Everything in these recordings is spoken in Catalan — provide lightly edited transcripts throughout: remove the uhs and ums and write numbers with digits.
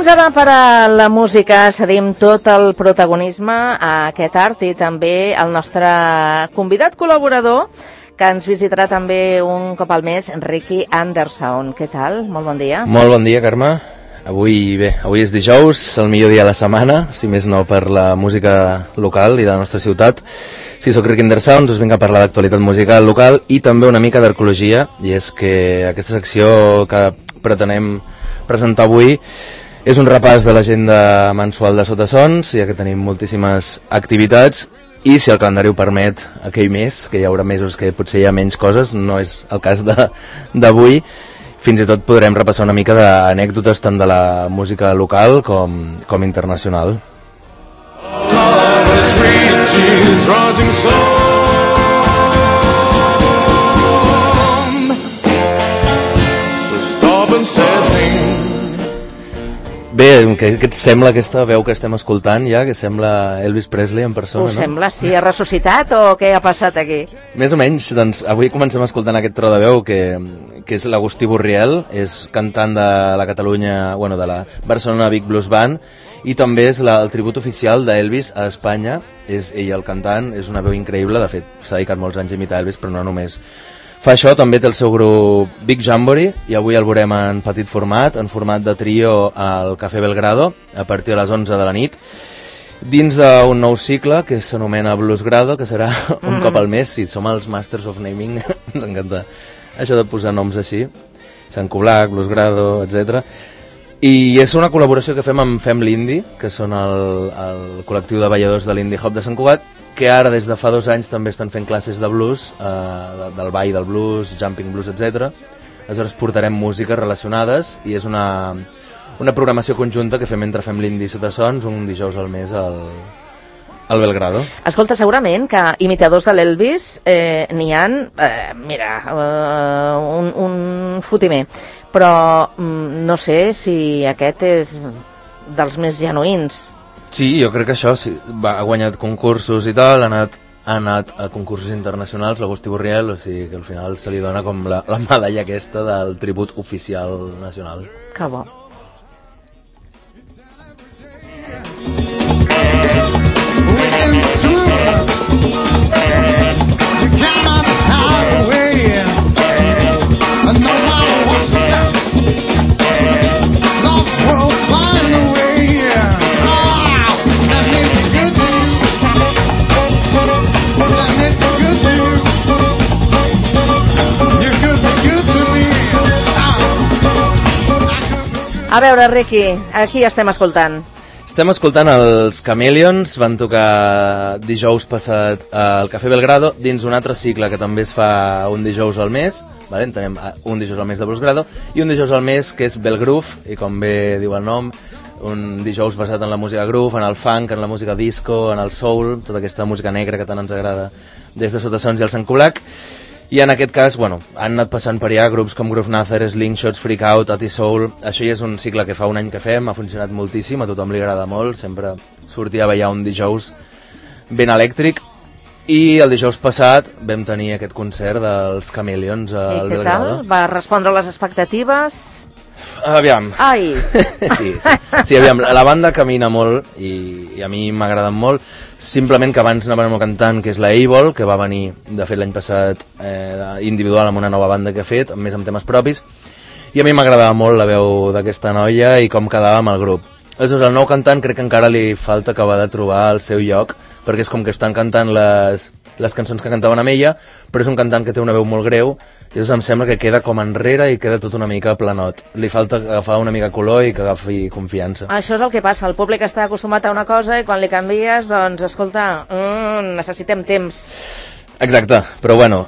Temps ara per a la música, cedim tot el protagonisme a aquest art i també al nostre convidat col·laborador que ens visitarà també un cop al mes, Ricky Anderson. Què tal? Molt bon dia. Molt bon dia, Carme. Avui és dijous, el millor dia de la setmana, si més no per la música local i de la nostra ciutat. Sí, soc Ricky Anderson, us vinc a parlar d'actualitat musical local i també una mica d'arqueologia, i és que aquesta secció que pretenem presentar avui és un repàs de l'agenda mensual de Sotasons, ja que tenim moltíssimes activitats, i si el calendari ho permet aquell mes, que hi haurà mesos que potser hi ha menys coses, no és el cas d'avui, fins i tot podrem repassar una mica d'anècdotes tant de la música local com internacional. Bé, què et sembla aquesta veu que estem escoltant ja, que sembla Elvis Presley en persona, Us sembla? Sí, ha ressuscitat o què ha passat aquí? Més o menys, doncs avui comencem escoltant aquest tro de veu que és l'Agustí Borriel, és cantant de la Catalunya, bueno, de la Barcelona Big Blues Band, i també és el tribut oficial d'Elvis a Espanya, és ell el cantant, és una veu increïble, de fet s'ha dedicat molts anys a imitar Elvis, però no només fa això, també té el seu grup Big Jamboree, i avui el veurem en petit format, en format de trio al Cafè Belgrado, a partir de les 11 de la nit, dins d'un nou cicle que s'anomena Blues Grado, que serà un cop al mes. Si som els Masters of Naming, ens encanta això de posar noms així, Sant Coblac, Blues Grado, etc. I és una col·laboració que fem amb Fem l'Indi, que són el col·lectiu de balladors de l'Indie Hop de Sant Cugat, que ara des de fa 2 anys també estan fent classes de blues, del ball del blues, jumping blues, etc. Aleshores portarem músiques relacionades i és una programació conjunta que fem entre Fem l'Indi i Sotasons un dijous al mes al Belgrado. Escolta, segurament que imitadors de l'Elvis n'hi ha, un fotimer, però no sé si aquest és dels més genuïns. Sí, jo crec que això sí, ha guanyat concursos i tal, ha anat a concursos internacionals, l'Agustí Borriel, o sigui que al final se li dona com la medalla aquesta del tribut oficial nacional. Que bo. A veure, Ricky, aquí estem escoltant. Estem escoltant els Chameleons, van tocar dijous passat al Cafè Belgrado, dins un altre cicle que també es fa un dijous al mes, vale? Tenim un dijous al mes de Blues Grado, i un dijous al mes que és Belgroove, i com bé diu el nom, un dijous basat en la música groove, en el funk, en la música disco, en el soul, tota aquesta música negra que tant ens agrada des de Sotasons i el Sant Coblac. I en aquest cas, bueno, han anat passant per allà grups com Groove Nather, Slingshots, Freak Out, Ati Soul. Això ja és un cicle que fa un any que fem, ha funcionat moltíssim, a tothom li agrada molt, sempre sortia a ballar un dijous ben elèctric. I el dijous passat vam tenir aquest concert dels Chameleons al Belgrado. I què tal? Va respondre a les expectatives? Aviam. Ai! Sí, aviam, la banda camina molt i a mi m'agraden molt. Simplement que abans anàvem amb un cantant que és la Able, que va venir, de fet, l'any passat individual amb una nova banda que ha fet, més amb temes propis, i a mi m'agradava molt la veu d'aquesta noia i com quedava amb el grup. Aleshores, el nou cantant crec que encara li falta acabar de trobar el seu lloc, perquè és com que estan cantant les cançons que cantaven amb ella, però és un cantant que té una veu molt greu, i llavors em sembla que queda com enrere i queda tot una mica planot. Li falta agafar una mica color i que agafi confiança. Això és el que passa, el públic està acostumat a una cosa i quan li canvies, doncs, escolta, necessitem temps. Exacte, però bueno,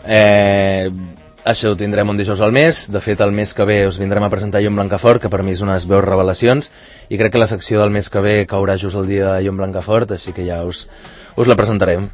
això ho tindrem un dijous al mes. De fet, el mes que ve us vindrem a presentar Llum Blancafort, que per mi és unes veus revelacions, i crec que la secció del mes que ve caurà just el dia de Llum Blancafort, així que ja us la presentarem.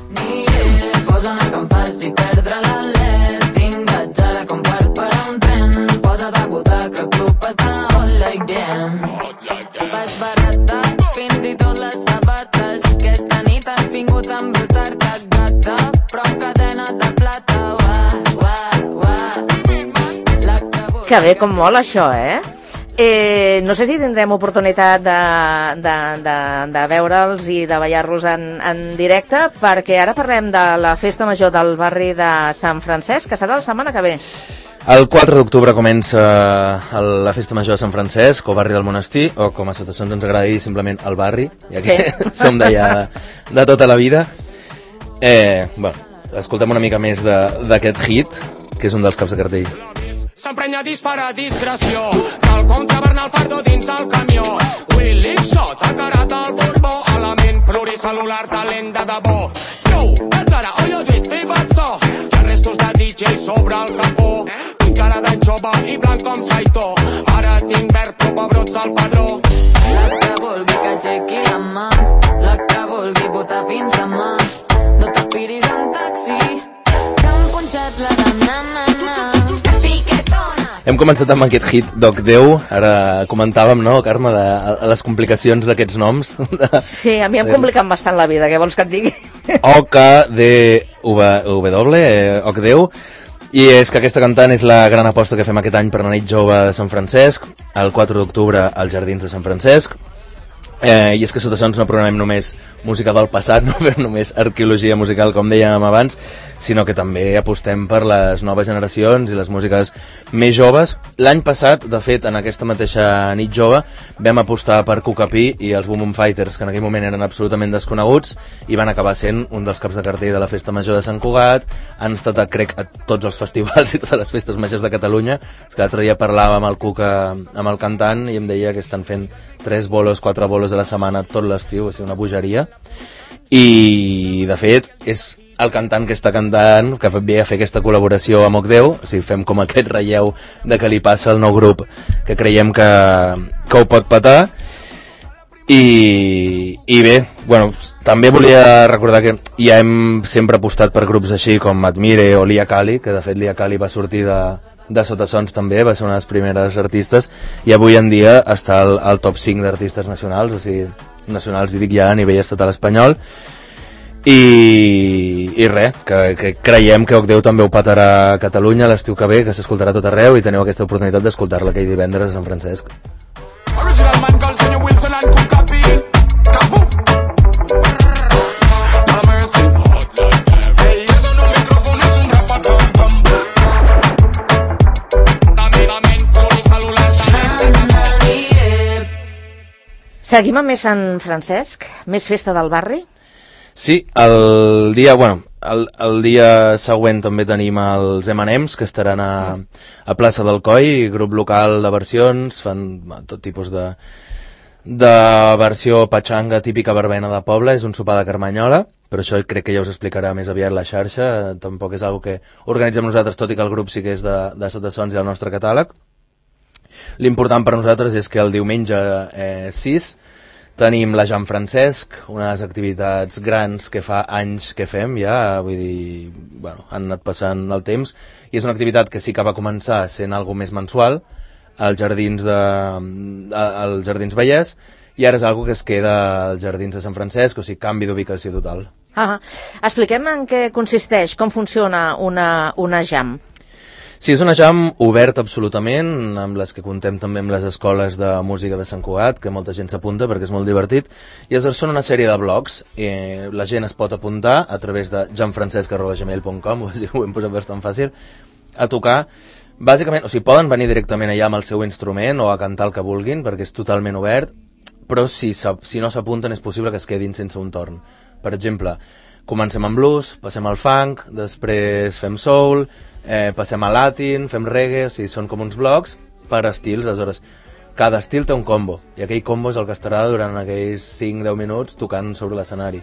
Posa una campàs i perdre l'alè, tinc gatjara com per parar un tren, posa de butaca, club està hot like them. Vas barata, fins i tot les sabates, aquesta nit has vingut a embrutar-te, gata, però amb cadena de plata, uah, uah, uah. Que bé, com mola això, eh? No sé si tindrem oportunitat de veure'ls i de ballar-los en directe, perquè ara parlem de la festa major del barri de Sant Francesc, que serà la setmana que ve. El 4 d'octubre comença la festa major de Sant Francesc, o barri del Monestir, o com a Sotassons ens agrada dir simplement el barri, ja que som d'allà de tota la vida. Bueno, escoltem una mica més d'aquest hit, que és un dels caps de cartell. S'emprenya dispara discreció, cal contrabarnar el fardo dins el camió. Willy Shot, ha carat el Borbó, element pluricel·lular, talent de debò. Yo, ets ara, oi ho dit, fi so, hi ha restos de DJ sobre el capó. Tinc cara de jove i blanc com Saito, ara tinc verd però pebrots al padró. La que vulgui que aixequi la mà, la que vulgui votar fins demà. No t'aspiris en taxi, que han punxat la de na-na-na. Hem començat amb aquest hit d'Oc Déu, ara comentàvem, no, Carme, de les complicacions d'aquests noms. Sí, a mi em compliquen bastant la vida, què vols que et digui? O-K-D-W, Oc Déu, i és que aquesta cantant és la gran aposta que fem aquest any per la nit jove de Sant Francesc, el 4 d'octubre als Jardins de Sant Francesc. I és que Sotassons no programem només música del passat, no fem només arqueologia musical com dèiem abans, sinó que també apostem per les noves generacions i les músiques més joves. L'any passat, de fet, en aquesta mateixa nit jove vam apostar per Cucapí i els Boom Boom Fighters, que en aquell moment eren absolutament desconeguts i van acabar sent un dels caps de cartell de la festa major de Sant Cugat. Han estat, crec, a tots els festivals i totes les festes majors de Catalunya. És que l'altre dia parlava amb el Cuca, amb el cantant, i em deia que estan fent 3 bolos, 4 bolos a la setmana tot l'estiu, va ser una bogeria. I de fet és el cantant que està cantant, que ve a fer aquesta col·laboració amb Ocdeu, o sigui, fem com aquest relleu de que li passa al nou grup, que creiem que ho pot petar. I bé, bueno, també volia recordar que ja hem sempre apostat per grups així com Admire o Lia Kali, que de fet Lia Kali va sortir de Sotassons també, va ser una de les primeres artistes, i avui en dia està al top 5 d'artistes nacionals, o sigui, nacionals i dic ja a nivell estatal espanyol. I res, que creiem que Ocdeu també ho petarà a Catalunya l'estiu que ve, que s'escoltarà tot arreu, i teniu aquesta oportunitat d'escoltar-la aquell divendres a Sant Francesc. Original man, cal senyor Wilson and Cucapí. Capu. La mercy. Hey, eso no micrófono, es un rapatón. Seguim amb més Sant Francesc, més festa del barri? Sí, el dia següent també tenim els M&M's, que estaran a plaça del Coll, grup local de versions, fan tot tipus de versió patxanga típica verbena de poble, és un sopar de carmanyola, però això crec que ja us explicarà més aviat la xarxa, tampoc és una que organitzem nosaltres, tot i que el grup sí que és de Sotassons i el nostre catàleg. L'important per nosaltres és que el diumenge 6 tenim la Jean Francesc, unes activitats grans que fa anys que fem ja, vull dir, bueno, han anat passant el temps, i és una activitat que sí que va començar sent algo més mensual als Jardins Vallès, i ara és algo que es queda als Jardins de Sant Francesc, o sigui, canvi d'ubicació total. Expliquem en què consisteix, com funciona una jam. Sí, és una jam oberta absolutament, amb les que contem també amb les escoles de música de Sant Cugat, que molta gent s'apunta perquè és molt divertit, i són una sèrie de blogs, la gent es pot apuntar a través de janfrancesc@gmail.com, ho hem posat bastant fàcil, a tocar, bàsicament, o sigui, poden venir directament allà amb el seu instrument o a cantar el que vulguin, perquè és totalment obert, però si no s'apunten és possible que es quedin sense un torn. Per exemple, comencem amb blues, passem al funk, després fem soul, passem a latin, fem reggae, o sigui, són com uns blocs per estils, aleshores cada estil té un combo, i aquell combo és el que estarà durant aquells 5-10 minuts tocant sobre l'escenari.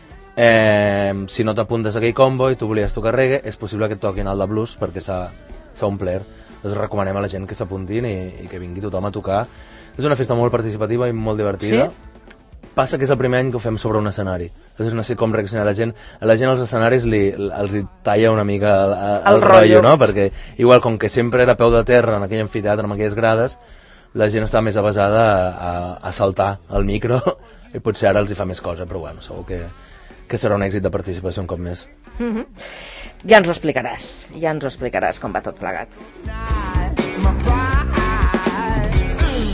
Si no t'apuntes a aquell combo i tu volies tocar reggae, és possible que et toquin el de blues perquè s'ha omplert. Llavors recomanem a la gent que s'apuntin i que vingui tothom a tocar. És una festa molt participativa i molt divertida. Sí? Passa que és el primer any que ho fem sobre un escenari. Llavors no sé com reaccionar la gent. A la gent als escenaris els talla una mica el rotllo, no? Perquè igual com que sempre era a peu de terra en aquell amfiteatre, amb aquelles grades, la gent està més avasada a saltar al micro i potser ara els hi fa més cosa, però bueno, segur que serà un èxit de participació un cop més. Ja ens ho explicaràs com va tot plegat.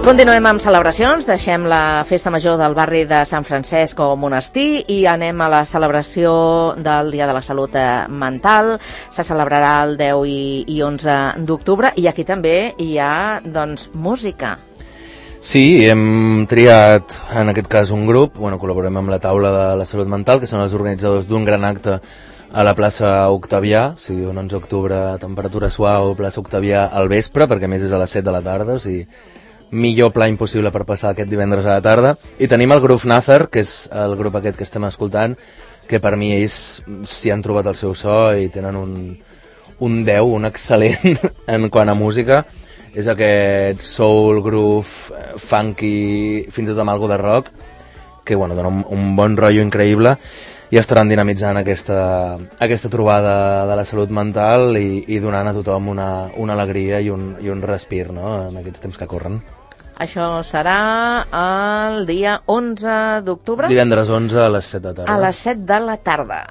Continuem amb celebracions, deixem la festa major del barri de Sant Francesc o Monestir i anem a la celebració del Dia de la Salut Mental. Se celebrarà el 10 i 11 d'octubre i aquí també hi ha, doncs, música. Sí, hem triat en aquest cas un grup, col·laborem amb la taula de la salut mental, que són els organitzadors d'un gran acte a la plaça Octavià, o sigui, un 11 d'octubre, temperatura suau, plaça Octavià al vespre, perquè a més és a les 7 de la tarda, o sigui, millor pla impossible per passar aquest divendres a la tarda. I tenim el grup Nazar, que és el grup aquest que estem escoltant, que per mi ells s'hi han trobat el seu so i tenen un 10, un excel·lent en quant a música. És aquest soul, groove, funky, fins i tot amb algo de rock, que dona un bon rotllo increïble i estaran dinamitzant aquesta trobada de la salut mental i donant a tothom una alegria i un respir, no?, en aquests temps que corren. Això serà el dia 11 d'octubre? Divendres 11 a les 7 de la tarda. A les 7 de la tarda.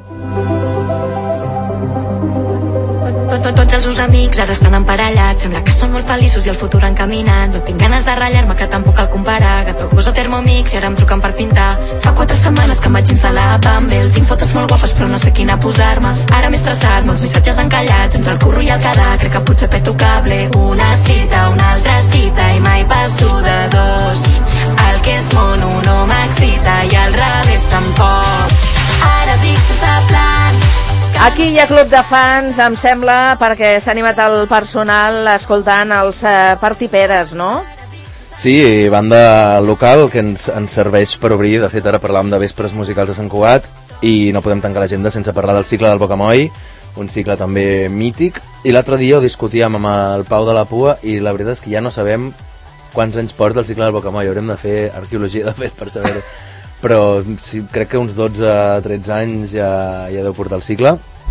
Tots els seus amics ara estan emparellats, sembla que són molt feliços i el futur encaminat. No tinc ganes de ratllar-me, que tampoc cal comparar. Gato, poso Thermomix i ara em truquen per pintar. Fa 4 setmanes que em vaig instal·lar a Bumble. Tinc fotos molt guapes però no sé quina posar-me. Ara m'he estressat, molts missatges encallats entre el curro i el quedar, crec que potser peto cable. Una cita, una altra cita i mai passo de 2. El que és mono no m'excita i al revés tampoc. Ara dic sense plan. Aquí hi ha club de fans, em sembla, perquè s'ha animat el personal escoltant els Partiperes, no? Sí, banda local que ens serveix per obrir. De fet, ara parlàvem de vespres musicals a Sant Cugat i no podem tancar l'agenda sense parlar del cicle del Bocamoll, un cicle també mític. I l'altre dia ho discutíem amb el Pau de la Pua i la veritat és que ja no sabem quants anys porta el cicle del Bocamoll. Haurem de fer arqueologia, de fet, per saber-ho. Però sí, crec que uns 12-13 anys ja deu portar el cicle.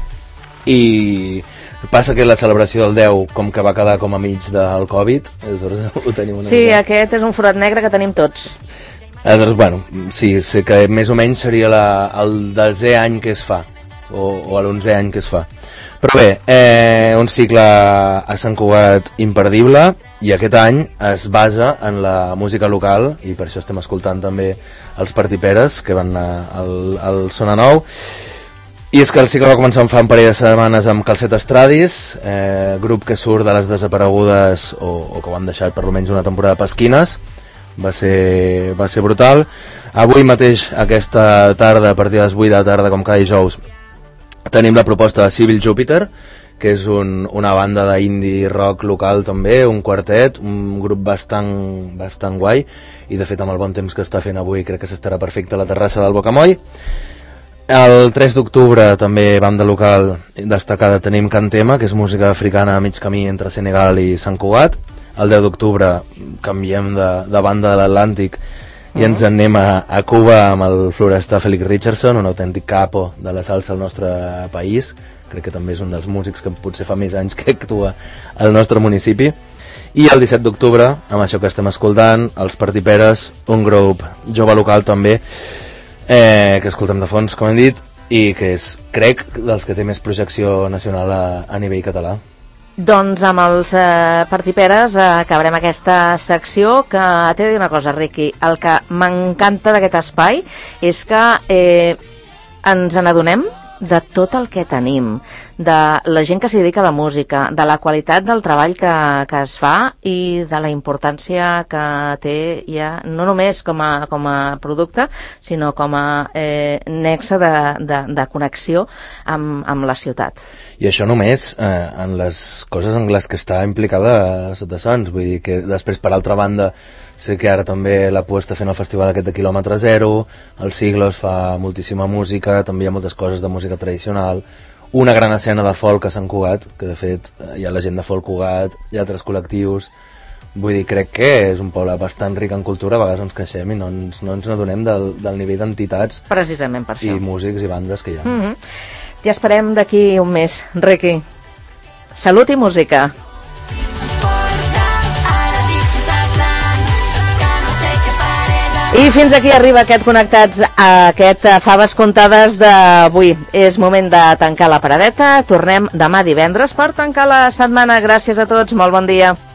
I passa que la celebració del 10 com que va quedar com a mig del Covid, aleshores ho tenim una mica. Aquest és un forat negre que tenim tots. Aleshores, sí, sé que més o menys seria el 10è any que es fa, o l'11è any que es fa. Però bé, un cicle a Sant Cugat imperdible, i aquest any es basa en la música local, i per això estem escoltant també els Partiperes, que van al Sona Nou. I és que el cicle va començar fa un parell de setmanes amb Calcet Estradis, grup que surt de les desaparegudes o que ho han deixat per almenys una temporada de Pesquines. Va ser brutal. Avui mateix, aquesta tarda, a partir de les 8 de la tarda, com cada dijous, tenim la proposta de Civil Jupiter, que és una banda d'indie rock local també, un quartet, un grup bastant guai, i de fet amb el bon temps que està fent avui crec que s'estarà perfecte a la terrassa del Bocamoll. El 3 d'octubre també banda local destacada tenim Cantema, que és música africana a mig camí entre Senegal i Sant Cugat. El 10 d'octubre canviem de banda de l'Atlàntic i ens anem a Cuba amb el floresta Felix Richardson, un autèntic capo de la salsa al nostre país. Crec que també és un dels músics que potser fa més anys que actua al nostre municipi. I el 17 d'octubre, amb això que estem escoltant, els Partiperes, un grup jove local també, que escoltem de fons, com hem dit, i que és, crec, dels que té més projecció nacional a nivell català. Doncs amb els Partiperes acabarem aquesta secció, que t'he de dir una cosa, Riqui, el que m'encanta d'aquest espai és que ens n'adonem de tot el que tenim, de la gent que s'hi dedica a la música, de la qualitat del treball que es fa i de la importància que té ja no només com a producte, sinó com a nexe de connexió amb la ciutat. I això només en les coses en les que està implicada Sota Sons, vull dir que després, per altra banda, sé que ara també la Pua està fent el festival aquest de quilòmetre zero, el Siglos fa moltíssima música, també hi ha moltes coses de música tradicional, una gran escena de folk a Sant Cugat, que de fet hi ha la gent de Folk Cugat, hi ha altres col·lectius, vull dir, crec que és un poble bastant ric en cultura, a vegades ens queixem i no ens n'adonem del nivell d'entitats precisament per això, i músics i bandes que hi ha. Ja esperem d'aquí un mes, Riqui. Salut i música. I fins aquí arriba aquest Connectats, aquest Faves Contades d'avui. És moment de tancar la paradeta. Tornem demà divendres per tancar la setmana. Gràcies a tots, molt bon dia.